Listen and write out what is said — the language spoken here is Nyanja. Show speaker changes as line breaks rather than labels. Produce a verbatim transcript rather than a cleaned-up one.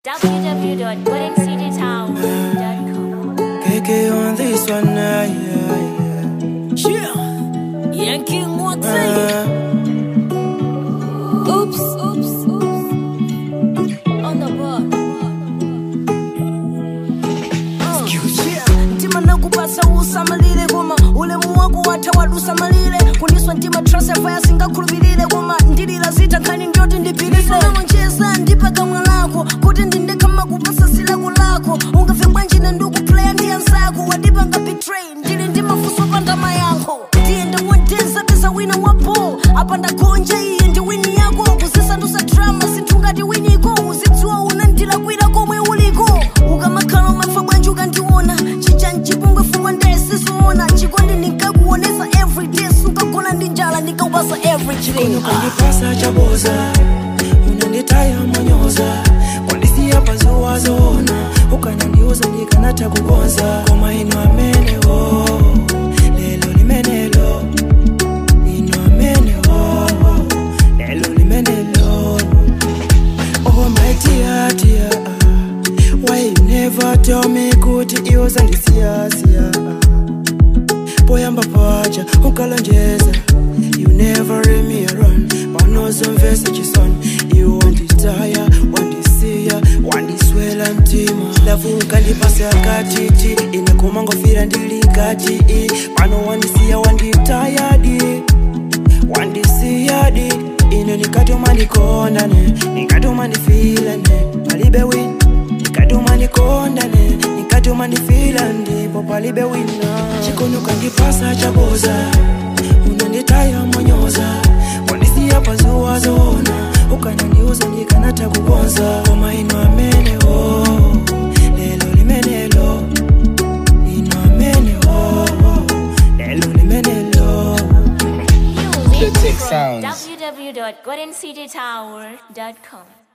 w w w dot golden city tower dot com.
K K on this one, uh, yeah, yeah.
Yeah, Yankee Motsy.
Uh,
Oops, oops, oops. On the board. Ntima nakupasa usamalire koma ulemu wako watawadusa malire kuniswa ntima trust fire singakhulupirire koma ndilira zita khani ndoti ndipirire noncheza ndipa kamwa lako kuti ndinde kama kupasa silako lako ungafe bwanjine ndikuplaya ndi anzako wadipa nga betray ndili ndimafuso pandama yako ndiye ndawondeza pesa wina wapo apa ndagonja iye ndi wini yako kuzisandusa drama sintungati winiko uzidziwa unandila kwira komwe uliko ukamakhala umafa bwanji ukandiona chichanchipungwe fuwa ndesizoona chikondi nikakuonesa everyday sukagona ndi njala nikaupasa everyday
ukandipasa chaboza unanditaya manyoza kwandisiya pazuwa zona ukanandiuza ndikanata kukonza koma ino amenewo lelo limenelo ino amenewo lelo limenelo. Oh my dear dear, why you never tell me kuti iwoza ndisiyasiya poyamba paja ukalonjeza you never leave me alone panozomvesa chisoni you wanditaya wandisiya wandiswela mtima lavu ukandipasa katiti ine kumangofira ndili kati pano wandisiya wanditayadi wandisiyadi ine nikatuma ndikondane nikatuma ndifilane palibe wina nikatuma ndikondane nikatuma ndifila ndipo palibe wina chikondi ukandipasa chaboza unanditaya manyoza wandisiya pazuwa zona ukanandiuza ndikanata kukonza koma ino amenewo lelo limenelo ino amenewo lelo limenelo.
Music from w w w dot golden city tower dot com.